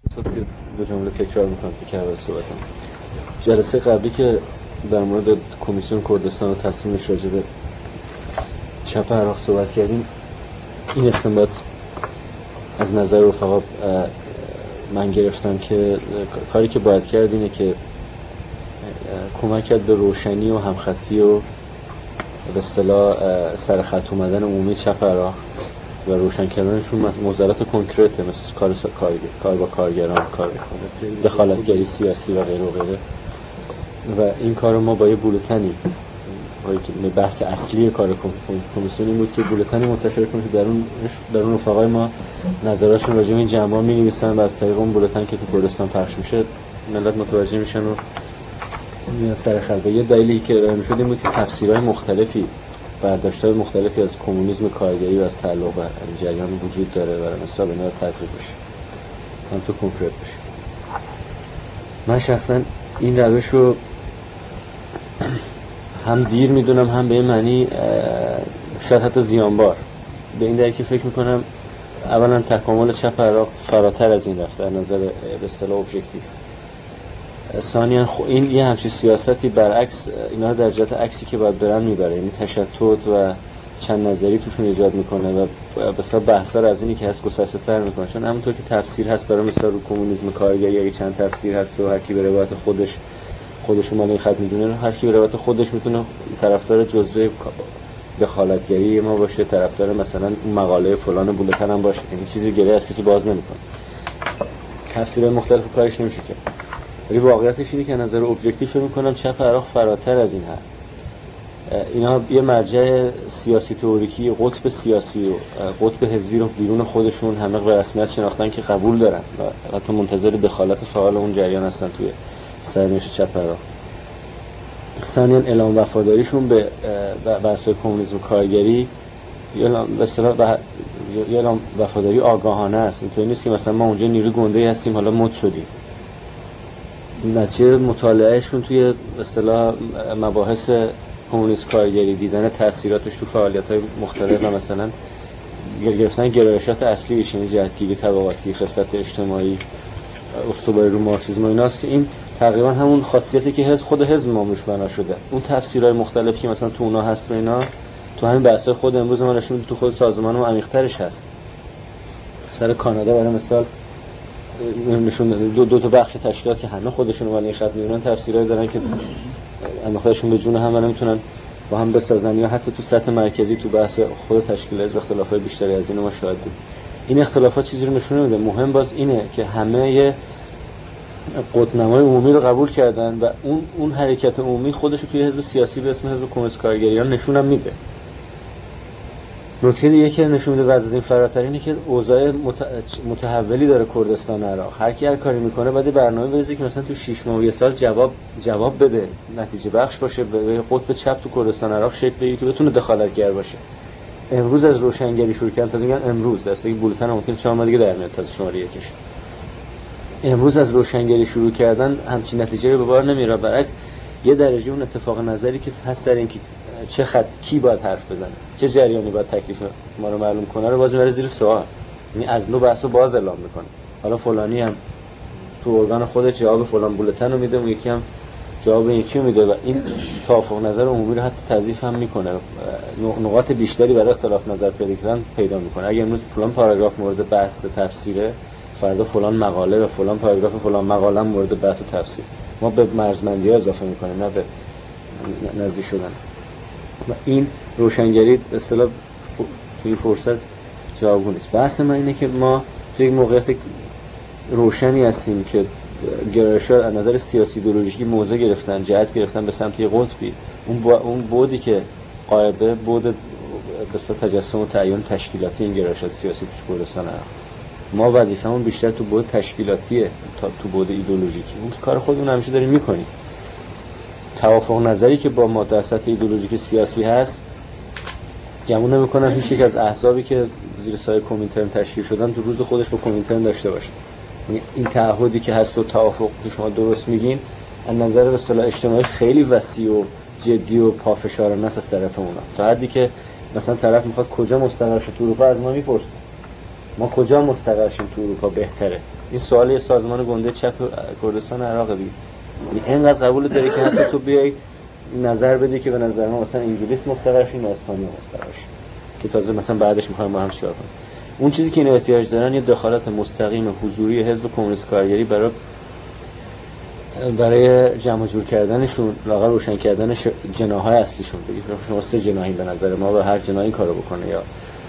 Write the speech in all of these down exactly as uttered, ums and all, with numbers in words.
دو جمله تکرار میکنم که اول صحبتم. جلسه قبلی که در مورد کمیسیون کردستان و تصمیمش راجع به چپ عراق صحبت کردیم، این استنباط از نظر رفقا من گرفتم که کاری که باید کرد اینه که کمک کرد به روشنی و همخطی و به اصطلاح سر خط اومدن عمومی چپ عراق و روشن کردنشون موضوعات کنکرته، مثل کار کار با کارگران، کار دخالتگری سیاسی و غیره و غیره. و این کار ما با یه بولتنی، که بحث اصلی کار کمیسیون این بود که بولتنی منتشر کنیم که در اون در اون رفقای ما نظراتشون راجع به این جنبه‌ها می‌نویسن و از طریق اون بولتن که تو کردستان پخش میشه ملت متوجه میشن و میاد سر خط. یه دلیلی که ارائه می‌شد این بود که تفسیرهای مختلفی، برداشت‌های مختلفی از کمونیسم کارگری و از تعلق به جریان وجود داره و مثلا اینا رو تطبیق بشه، هم تو کنکرت بشه. من شخصا این روش رو هم دیر میدونم، هم به این معنی شاید حتی زیانبار، به این دلیل که فکر میکنم اولا تکامل چپ عراق فراتر از این رفت در نظر به اصطلاح ابژکتیو. ثانیاً این یه همچین سیاستی برعکس اینا در جهت عکسی که باید برن میبره، یعنی تشتت و چند نظری توشون ایجاد میکنه و بسیار بحثا رو از اینی که هست گسسته تر میکنه. چون همونطور که تفسیر هست برای مثلا رو کمونیسم کارگری، اگه چند تفسیر هست و هر کی به روایت خودش خودشون مال این خط میدونه، هر کی به روایت خودش میتونه طرفدار جزوه دخالتگری ما باشه، طرفدار مثلا اون مقاله فلان بولتن هم باشه، یعنی چیزی گره از کسی باز نمیکنه، تفسیرهای مختلف کارش نمیشه کرد. ولی واقعیتش اینه که نظر ابژکتیو فکر می‌کنم چپ عراق فراتر از این هست. اینا یه مرجع سیاسی تئوریکی قطب سیاسی و قطب حزبی رو بیرون خودشون همه به رسمیت شناختن که قبول دارن و حتی منتظر دخالت فعال اون جریان هستن توی سرنوشت چپ عراق. ثانیاً اعلام وفاداریشون به بحث کمونیسم کارگری یا به اصطلاح یا اعلام وفاداری آگاهانه است. اینطوری نیست که مثلا ما اونجا نیروی گنده‌ای هستیم حالا مد شدیم. نتیجه مطالعهشون توی به اصطلاح مباحث کمونیسم کارگری، دیدن تاثیراتش تو فعالیت‌های مختلف و مثلا گرفتن گرایشات اصلی یعنی جهتگیری طبقاتی، خصلت اجتماعی، استواری رو مارکسیسم و ایناست که این تقریبا همون خاصیتی که حزب خود حزب ما روش بنا شده. اون تفسیرهای مختلفی که مثلا تو اونا هست و اینا تو همین بحث خود امروز ما نشون تو خود سازمان ما عمیق‌ترش هست. سر کانادا برای مثال نشون دو دو تا بخش تشکیلات که همه خودشون رو این خط می‌بینن تفسیرایی دارن که انداختهشون به جون هم و نمیتونن با هم بسازن، یا حتی تو سطح مرکزی تو بحث خود تشکیل حزب اختلافات بیشتری از این ما شاهد داریم. این اختلافات چیزی رو نشون نمیده. مهم باز اینه که همه یه قطب‌نمای عمومی رو قبول کردن و اون اون حرکت عمومی خودش رو توی حزب سیاسی به اسم حزب کمونیست کارگریان نشون هم میده. نکته دیگه که نشون میده وضع این فراتر اینه که اوضاع متحولی داره کردستان عراق. هر کی هر کاری میکنه بعد برنامه بریزه که مثلا تو شش ماه و یه سال جواب جواب بده، نتیجه بخش باشه، به قطب چپ تو کردستان عراق شکل بگیره که بتونه دخالتگر باشه. امروز از روشنگری شروع کردن، تا میگن امروز درسته که بولتن ممکن چهار ماه دیگه در میاد تا شماره یکش. امروز از روشنگری شروع کردن همچین نتیجه رو به بار نمیاره. برعکس یه درجه اون اتفاق نظری که هست سر این که چه خط کی باید حرف بزنه، چه جریانی باید تکلیف ما رو معلوم کنه رو باز میبره زیر سوال. یعنی از نو بحثو باز اعلام میکنه. حالا فلانی هم تو ارگان خودش جواب فلان بولتن رو میده، اون یکی هم جواب یکی رو میده و این توافق نظر عمومی رو حتی تضعیف هم میکنه. نقاط بیشتری برای اختلاف نظر پیدا کردن پیدا میکنه. اگه امروز فلان پاراگراف مورد بحث تفسیره، فردا فلان مقاله و فلان پاراگراف فلان مقاله مورد بحث تفسیر. ما به مرزبندی‌ها اضافه میکنیم نه به نزدیک شدن. و این روشنگری به اصطلاح توی فرصت جوابگو نیست. بحث من اینه که ما توی یک موقعیت روشنی هستیم که گرایش‌ها از نظر سیاسی ایدئولوژیکی موضع گرفتن، جهت گرفتن به سمت قطبی. اون با اون بودی که قائبه بود به اصطلاح تجسم و تعیین تشکیلاتی این گرایشات سیاسی تو کردستان عراق. ما وظیفمون بیشتر تو بود تشکیلاتیه تا تو بود ایدئولوژیکی. اون که کار خودمون همیشه داریم میکنیم. توافق نظری که با ما در سطح ایدئولوژیک سیاسی هست، گمون نمی‌کنم هیچ یک از احزابی که زیر سایه کمیترن تشکیل شدن تو روز خودش با کمیترن داشته باشه. این تعهدی که هست و توافق که شما درست میگین از نظر به اصطلاح اجتماعی خیلی وسیع و جدی و پافشارانه است از طرف اونا. تا حدی که مثلا طرف میخواد کجا مستقر شه تو اروپا از ما میپرسه. ما کجا مستقر شیم تو اروپا بهتره. این سوال یه سازمان گنده چپ کردستان عراق بی یعنی اینقدر قبول داره که حتی تو بیای نظر بدی که به نظر ما مثلا انگلیس مستقر شیم یا اسپانیا مستقر شیم که تازه مثلا بعدش می‌خوایم با هم چیکار کنیم. اون چیزی که اینا احتیاج دارن یه دخالت مستقیم حضوری حزب کمونیست کارگری برای برای جمع جور کردنشون، لااقل روشن کردن ش... جناح‌های اصلیشون. بگید شما سه جناحی به نظر ما و هر جناحی کارو بکنه یا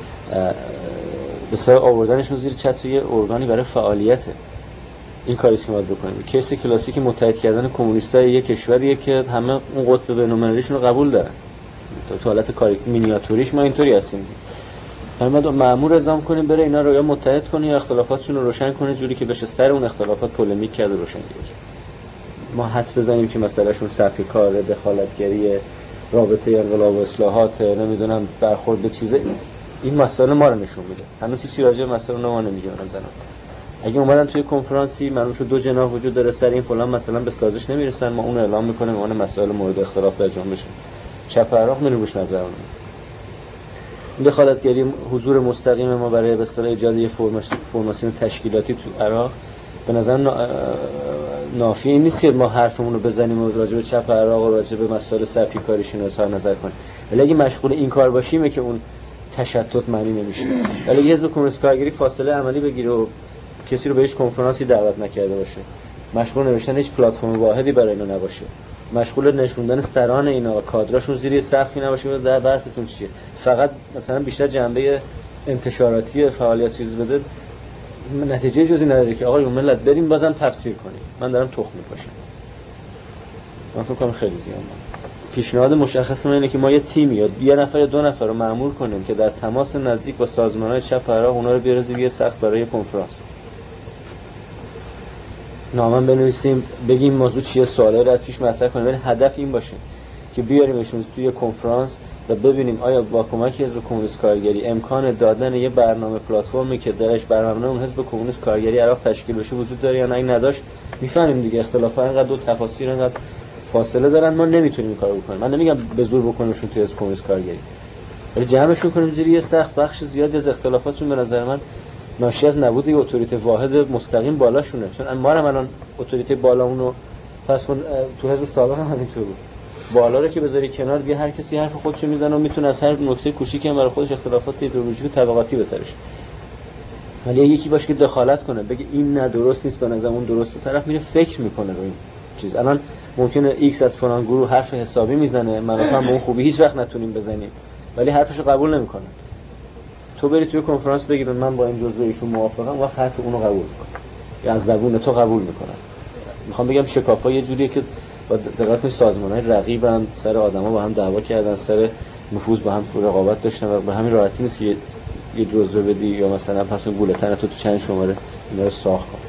به سر آوردنشون زیر چتر یه ارگانی برای فعالیته. این کاری که باید بکنیم. کیس کلاسیک متحد کردن کمونیستای یک کشوریه که همه اون قطب بین‌المللیشون رو قبول دارن. تو حالت کاری مینیاتوریش ما اینطوری هستیم. ما مأمور اعزام کنیم بره اینا رو یا متحد کنه یا اختلافاتشون رو روشن کنه جوری که بشه سر اون اختلافات پولمیک کرد و روشن گیری. ما حدس بزنیم که مثلا شون سبک کار، دخالتگری، رابطه انقلاب و اصلاحات، نمیدونم برخورد به چیزه، این مسائل ما رو نشون میده. هنوز چیزی راجع به مسائل ما نمیگه به نظرم. اگه اومدن توی کنفرانسی معلوم شد دو جناح وجود داره سر این فلان مثلا به سازش نمیرسن، ما اون اعلام میکنیم اون مسائل مورد اختلاف در جنبش چپ عراق میره روش نظر اون. دخالتگری حضور مستقیم ما برای به اصطلاح ایجاد یه فرماسیون تشکیلاتی تو عراق به نظر نافی این نیست که ما حرفمون رو بزنیم و راجع به چپ عراق و راجع به مسائل سبکی کاریشون اظهار نظر کنیم. ولی اگه مشغول این کار باشیم که اون تشتت معنی نمیشه. ولی اگه حزب کمونیست کارگری فاصله عملی بگیره و کسی رو به هیچ کنفرانسی دعوت نکرده باشه، مشغول نوشتن هیچ پلتفرم واحدی برای اینا نباشه، مشغول نشوندن سران اینا و کادراشون زیر سقفی نباشه، در بحثتون چیه؟ فقط مثلا بیشتر جنبه انتشاراتی فعالیت چیز بده، نتیجه جزئی نداره که آقای ملت بریم بازم تفسیر کنیم. من دارم تخم میپاشم. من فکر کنم خیلی زیاده. پیشنهاد مشخص من اینه که ما یه تیمی یا یه نفر یا دو نفر رو مأمور کنیم که در تماس نزدیک با سازمان‌های چپ عراق اونا رو بیاره زیر یه سقف برای کنفرانس. نامه بنویسیم، بگیم موضوع چیه، سوالی رو از پیش مطرح کنیم، ولی هدف این باشه که بیاریمشون توی کنفرانس و ببینیم آیا با کمک حزب کمونیست کارگری امکان دادن یه برنامه پلتفرمی که درش بر مبنای اون حزب کمونیست کارگری عراق تشکیل بشه وجود داره یا نه. این نداشت میفهمیم دیگه اختلافات انقدر دو تفاسیر انقدر فاصله دارن، ما نمیتونیم این کارو بکنیم. من نمیگم به زور بکنیمشون توی حزب کمونیست کارگری، ولی جمعشون کنیم زیر یه سقف. بخش زیادی از اختلافاتشون به نظر من ناشی از نبود یه اتوریته واحد مستقیم بالاشونه. چون ما هم الان اتوریته بالامون رو پس کن تو حزب سابق هم همینطور بود. بالا رو که بذاری کنار دیگه هر کسی حرف خودشو میزنه و میتونه از هر نکته کوچیکی هم برای خودش اختلافات ایدئولوژیک و طبقاتی بترشه. ولی یکی باشه که دخالت کنه بگه این نه درست نیست به نظر اون درسته، طرف میره فکر میکنه رو این چیز. الان ممکنه ایکس از فلان گروه حرف حسابی میزنه، منافع به اون خوبی هیچ وقت نتونیم بزنیم، ولی حرفشو قبول نمیکنه. تو بری توی کنفرانس بگی من با این جزء ایشون موافقم و حرف اونو قبول میکنه یا از زبون تو قبول میکنه. میخوام بگم شکافا یه جوریه که با دقت کنید سازمان‌های رقیبن سر آدما با هم دعوا کردن، سر نفوذ با هم رقابت داشتن و به همین راحتی نیست که یه جزء بدی یا مثلا پس بولتن تو تو چند شماره اینا رو ساخت کن.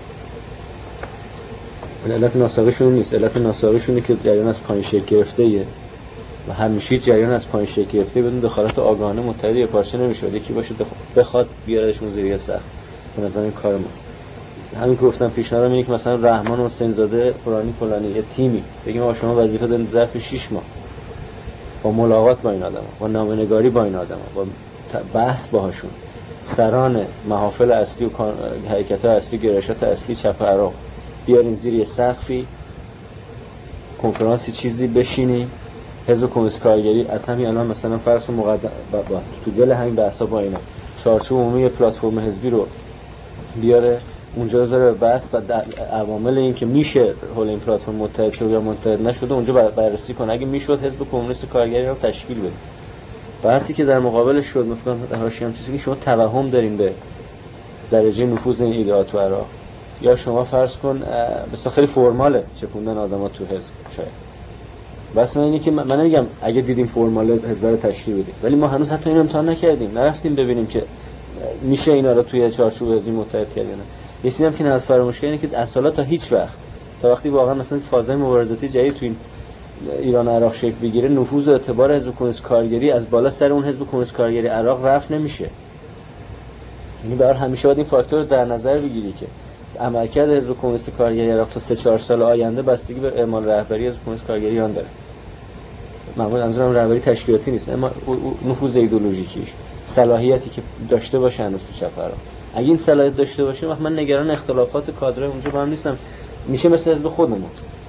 علت ناساقیشون نیست، علت ناساقیشونه که جریان از پایین شکل گرفته‌ایه و همیشه جریان از پایین شکل گرفته بدون دخالت آگاهانه متحد یه پارچه نمیشه. یکی باشه بخواد بیاردشون زیر سقف. به نظر این کار ماست. همین که گفتم پیشنهادم اینه که مثلا رحمان حسین زاده فلانی فلانی یه تیمی بگیم آقا شما وظیفه دارید ظرف شش ماه با ملاقات با این آدما، با نامه‌نگاری با این آدما، با بحث باهاشون، سران محافل اصلی و حرکت‌های اصلی، گرایشات اصلی چپ عراق بیارین زیر یه سقفی کنفرانسی چیزی بشینیم. حزب کمونیست کارگری از همین الان مثلا فرض مقدم با, با تو دل همین بحثا با اینا چارچوب عمومی پلتفرم حزبی رو بیاره اونجا بذاره بحث و عوامل این که میشه حول این پلتفرم متحد شد یا متحد نشده اونجا بررسی کنه. اگه میشد حزب کمونیست کارگری رو تشکیل بده. بحثی که در مقابلش شد مثلا در حاشیه هم چیزی که شما توهم دارین به درجه نفوذ این ایدئات تو عراق یا شما فرض کن بسیار خیلی فرماله چپوندن آدما تو حزب شاید. بس اینه که من نمیگم اگه دیدیم فرماله حزب رو تشکیل بدیم، ولی ما هنوز حتی این امتحان نکردیم، نرفتیم ببینیم که میشه اینا رو توی چارچوب حزبی متحد کرد یا نه. یه چیزی هم که از فراموش کردین که از حالا تا هیچ وقت تا وقتی واقعا مثلا فازهای مبارزاتی جدید تو این ایران عراق شکل بگیره نفوذ و اعتبار حزب کمونیست کارگری از بالا سر اون حزب کمونیست کارگری عراق رفع نمیشه. یعنی برای همیشه باید این فاکتور رو در نظر بگیری که عملکرد حزب کمونیست کارگری عراق تا سه چهار سال آینده بستگی به اعمال رهبری حزب کمونیست کارگری آن داره. معمولا منظورم رهبری تشکیلاتی نیست، اما نفوذ ایدئولوژیکیش، صلاحیتی که داشته باشه هنوز تو چپ عراق. اگه این صلاحیت داشته باشیم وقت من نگران اختلافات کادرای اونجا با هم نیستم، میشه مثل حزب خودمون.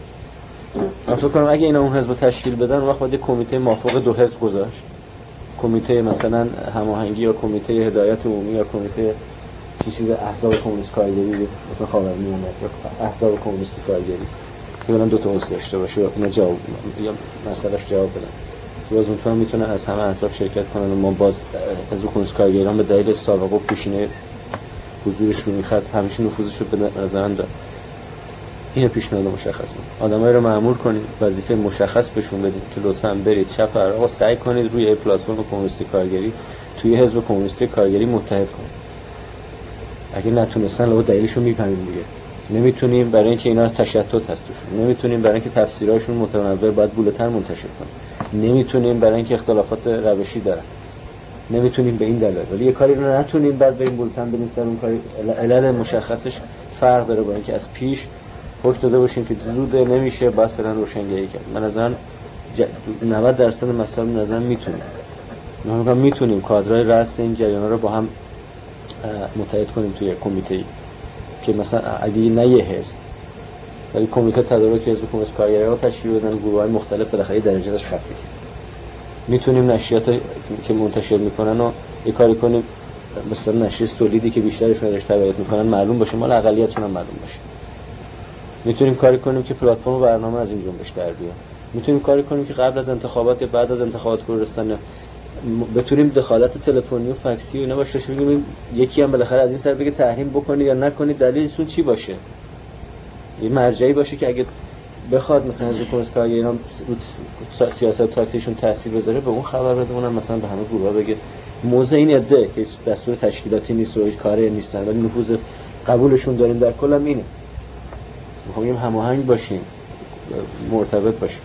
من فکر کنم اگه اینا اون حزب تشکیل بدن وقت باید کمیته موافق دو حزب گذاشت، کمیته مثلا هماهنگی یا کمیته هدایت عمومی یا کمیته چیز احزاب کمونیست کارگری مثلا خاورمیانه یا احزاب کمونیستی کارگری که بدن دو تا عضو داشته باشه و اینا جواب یا مسئلهش جواب بدن. باز اونطور میتونه از همه احزاب شرکت کنن و ما باز حزب کمونیست کارگریان به دلیل سابقه و پیشینه حضورش رو میخواد همیشه نفوذش رو به نظرم داره. این پیشنهاد مشخصه. آدمایی رو مأمور کنید، وظیفه مشخص بهشون بدید که لطفاً برید چپ آقا سعی کنید روی پلتفرم کمونیستی کارگری توی حزب کمونیستی کارگری متحد کنید. اگه نتونستن لو دلیلشو میفهمیم دیگه. نمیتونیم برای اینکه اینا تشتت هست توشون، نمیتونیم برای اینکه تفسیراشون متنوع باید بولتن منتشر کنیم، نمیتونیم برای اینکه اختلافات روشی دارن، نمیتونیم به این دلیل. ولی یه کاری رو نتونیم بعد بریم بولتن بدیم سر اون کاری. علل مشخصش فرق داره با اینکه از پیش حکم داده باشیم که زوده نمیشه بعد فعلا روشنگری کرد. من نظرم نود درصد مسائل نظرم میتونیم من میگم میتونیم کادرای رأس این جریانا رو با هم متحد کنیم توی کمیته‌ای که مثلا اگه نه یه حزب ولی کمیته تدارک حزب کمونیست کارگری‌ها تشکیل بدن، گروه‌های مختلف بالاخره درجهش خفیف. میتونیم نشریات که منتشر میکنن و یه کاری کنیم مثلا نشریه سولیدی که بیشترشون ازش تبعیت میکنن معلوم باشه، مال اقلیتشون هم معلوم باشه. میتونیم کاری کنیم که پلتفرم و برنامه از این جنبش در بیاد. میتونیم کاری کنیم که قبل از انتخابات یا بعد از انتخابات کردستان بتونیم دخالت تلفنی و فکسی و اینا باشه، شو بگیم یکی هم بالاخره از این سر بگه تحریم بکنید یا نکنید، دلیلتون چی باشه. یه مرجعی باشه که اگه بخواد مثلا حزب کمونیست کارگریان سیاست تاکتیکشون تاثیر بذاره به اون خبر بده، اونم مثلا به همه گروه‌ها بگه موضع این عده که دستور تشکیلاتی نیست و هیچ کاری نیستن ولی نفوذ قبولشون داریم در کل هم اینه. میخوام هماهنگ باشیم، مرتبط باشیم.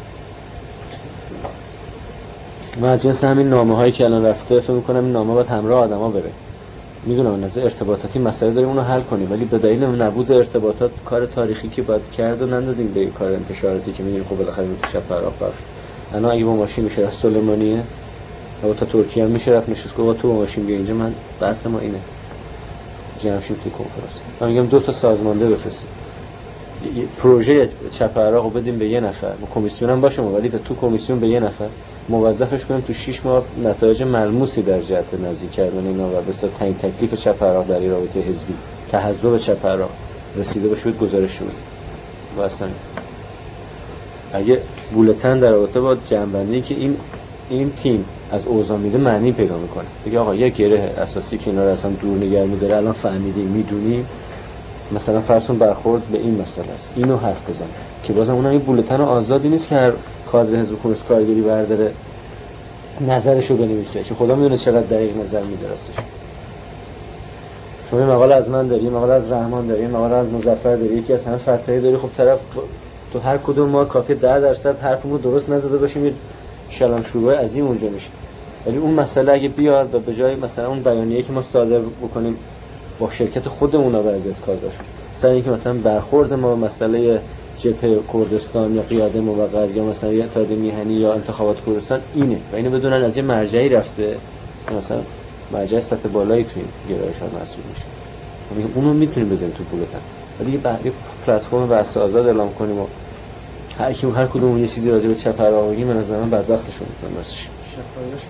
من جنس همین نامه هایی که الان رفته فکر می‌کنم این نامه باید همراه آدما بره. میدونم نظر ارتباطاتی مسئله داریم اونو حل کنیم ولی به دلیل نبود ارتباطات کار تاریخی که باید کرد و نندازیم به کار انتشاراتی که می‌دونیم خب بالاخره میشه فراغ بخش. الان اگه با ماشین میشه از سلیمانیه و تا ترکیه هم میشه رفت نشست که با تو با ماشین بیا اینجا، من بحث ما اینه. جمعشیم توی کنفرانس. من میگم دو تا سازمانده بفرستیم. پروژه چپ عراقو بدیم به یه نفر، کمیسیون هم باشه ولی تو کمیسیون به یه نفر موظفش کنیم تو شش ماه نتایج ملموسی در جهت نزدیک کردن اینا و به اصطلاح تعیین تکلیف چپ عراق در این رابطه حزبی تحزب چپ عراق رسیده باشه به گزارش شده. واسه اگه بولتن در رابطه با جنبندی که این این تیم از اوضاع میده معنی پیدا میکنه دیگه. آقا یه گره اساسی که اینا رو اصلا دور نگه می‌داره الان فهمیدیم میدونیم، مثلا فرضون برخورد به این مسئله است، اینو حرف بزنه که بازم اونم این بولتن آزادی نیست که هر کادر حزب کمونیست کارگری برداره نظرشو بنویسه که خدا میدونه چقدر دقیق نظر میده راستش. شما یه مقاله از من داری، یه مقاله از رحمان داری، یه مقاله از مظفر داری، یکی از همه فتایی داری، خب طرف تو هر کدوم ما کافی ده درصد حرفمون درست نزده باشیم یه شلم شروع عظیم اونجا میشه. ولی اون مسئله اگه بیاد و به جای مثلا اون بیانیه‌ای که ما صادر بکنیم با شرکت خودمون و بعضی از کادراشون سر اینکه مثلا برخورد ما مسئله جبهه کردستان یا قیاده موقت یا مثلا یه اتحاد میهنی یا انتخابات کردستان اینه و اینو بدونن از یه مرجعی رفته مثلا مرجع سطح بالایی توی گرایش‌ها مسئول میشه. میگم اونو میتونیم بزنیم تو پولتن ولی یه بحث پلتفرم بحث آزاد اعلام کنیم و هر کی هر کدوم یه چیزی راجع به چپ عراق بگیم، من از من بدبختشون میکنم واسش شفایش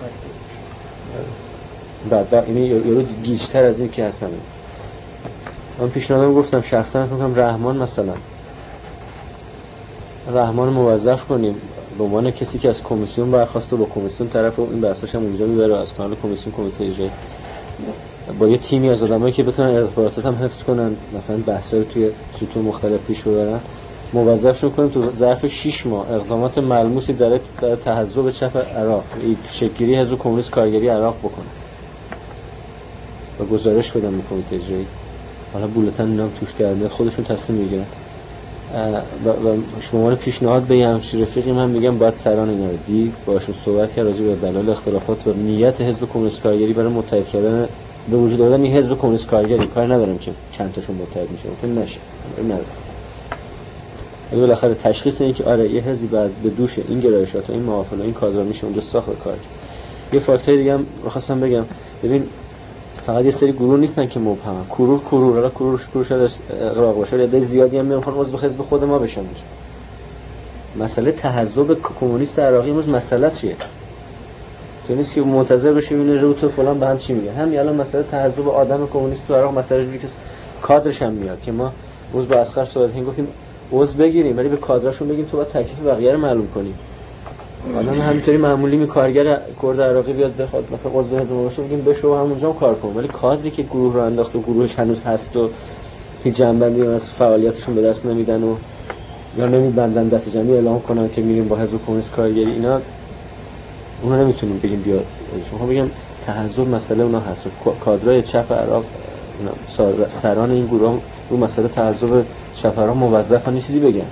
مکتوب بعد اینی یارو گیج‌تر از این که هستن. من پیشنهادم گفتم شخصا فکر کنم رحمان مثلا رحمان موظف کنیم به عنوان کسی که از کمیسیون برخواسته با کمیسیون طرف و این بحثاش هم اونجا میبره از کانال کمیسیون کمیته اجرایی با یه تیمی از آدمایی که بتونن ارتباطات هم حفظ کنن مثلا بحثا رو توی سطوح مختلف پیش ببرن، موظفشون کنیم تو ظرف شش ماه اقدامات ملموسی در در تحزب چپ عراق شکل‌گیری حزب کمونیست کارگری عراق بکنه و گزارش بدن به کمیته اجرایی. حالا بولتن اینا هم توش در میاد خودشون تصمیم میگیرن و, و شما پیشنهاد به همچین رفیقی من میگم باید سران اینا رو دید باشون صحبت کرد راجع به دلایل اختلافات و نیت حزب کمونیست کارگری برای متحد کردن به وجود آوردن این حزب کمونیست کارگری. کار ندارم که چند تاشون متحد میشه ممکن نشه ندارم، ولی بالاخره تشخیص این که آره یه حزبی بعد به دوش این گرایشات و این موافقه این کادر میشه اونجا ساخت کار. یه فاکتور دیگه هم خواستم بگم، ببین فقط یه سری گروه نیستن که مبهمن. کرور کرور حالا کرورش کرورش اغراق باشه، عده زیادی هم میخوان عضو حزب خود ما بشن اونجا. مسئله تحزب کمونیست عراقی امروز مسئله چیه؟ تو نیست که منتظر بشه ببینه روت فلان به هم چی میگه. همین الان مسئله تحزب آدم کمونیست تو عراق مسئله جوری که کادرش هم میاد که ما روز با اسقر صادقی گفتیم عضو بگیریم ولی به کادرشون بگیم تو باید تکلیف بقیه رو معلوم کنی. آدم همینطوری معمولی می کارگر کرد عراقی بیاد بخواد مثلا عضو حزب ما باشه بگیم بشو همونجا هم کار کن، ولی کادری که گروه رو انداخت و گروهش هنوز هست و هیچ جنبندی از فعالیتشون به دست نمیدن و یا نمیبندن دست جمعی اعلام کنن که میریم با حزب کمونیست کارگری، اینا اونا نمیتونیم بگیم بیا. شما بگم تحزب مسئله اونا هست. کادرای چپ عراق سران این گروه رو مسئله تحزب چپ عراق موظفن چیزی بگن.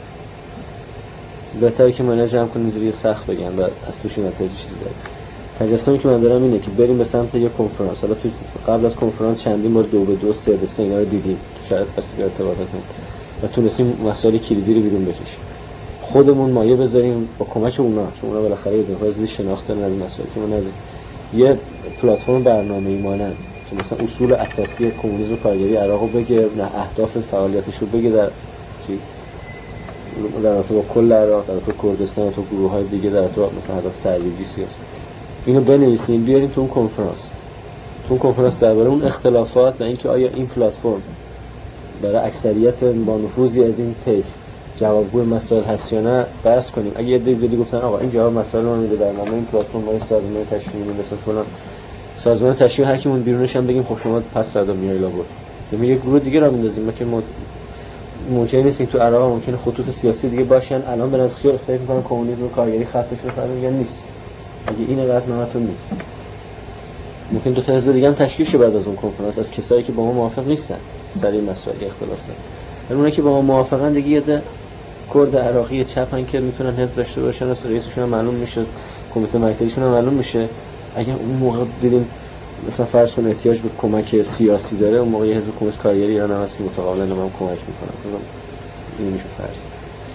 بهتره که منو جمع کنیم زیر سخت بگن و از توش نتیجه چیزی داره. تجسمی که من دارم اینه که بریم به سمت یه کنفرانس. حالا تو قبل از کنفرانس چندین بار دو به دو سه به سه اینا رو دیدیم تو شاید بس ارتباطاتون و تونستیم مسائل کلیدی رو بیرون بکشیم. خودمون مایه بذاریم با کمک اونا، چون اونا بالاخره یه دفعه زیاد شناخت دارن از مسائلی که ما نداریم. یه پلتفرم برنامه‌ای مانند که مثلا اصول اساسی کمونیسم کارگری عراق رو بگه، نه اهداف فعالیتش رو بگه در چیز در رابطه با کل عراق، در رابطه با کردستان، تو گروه‌های دیگه، در رابطه با مثلا هدف تحریری سیاسی. اینو بنویسیم بیاریم تو اون کنفرانس. تو اون کنفرانس درباره اون اختلافات و اینکه آیا این پلتفرم برای اکثریت با نفوذی از این طیف جوابگوی مسائل هست یا نه بحث کنیم. اگه یه دیزلی گفتن آقا این جواب مسائل رو میده، برنامه این پلتفرم با سازمان تشکیلی مثلا فلان سازمان تشکیل هر کیمون بیرونش هم بگیم خب شما پس فردا میای لابد. یه گروه دیگه را میندازیم که ما ممکن نیست این تو عراق ممکنه خطوط سیاسی دیگه باشن. الان به نظر خیلی فکر می‌کنم کمونیسم و کارگری خطشون فرق میگن نیست. اگه این قطع نهاتون نیست. ممکن دو تا حزب دیگه هم تشکیل شه بعد از اون کنفرانس از کسایی که با ما موافق نیستن سر این مسائل اختلاف دارن. ولی اونایی که با ما موافقن دیگه یه کرد عراقی چپن که میتونن حزب داشته باشن، از رئیسشون هم معلوم میشه، کمیته مرکزیشون هم معلوم میشه. اگه اون موقع دیدیم مثلا فرض کن احتیاج به کمک سیاسی داره، اون موقع حزب کمونیست کارگری ایران هم هست که متقابلا هم کمک میکنن. این میشه فرض.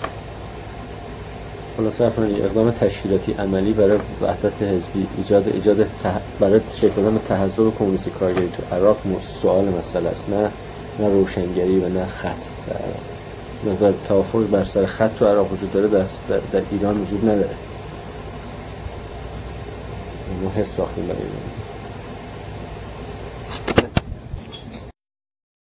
خلاصه افرانی اقدام تشکیلاتی عملی برای وحدت حزبی، ایجاد ایجاد تح... برای شکل دادن تحزب کمونیستی کارگری تو عراق سوال مسئله است، نه نه روشنگری و نه خط در عراق. نه توافق بر سر خط تو عراق وجود داره، در, در, در ایران وجود نداره. ما حس ساختیم برای ایران.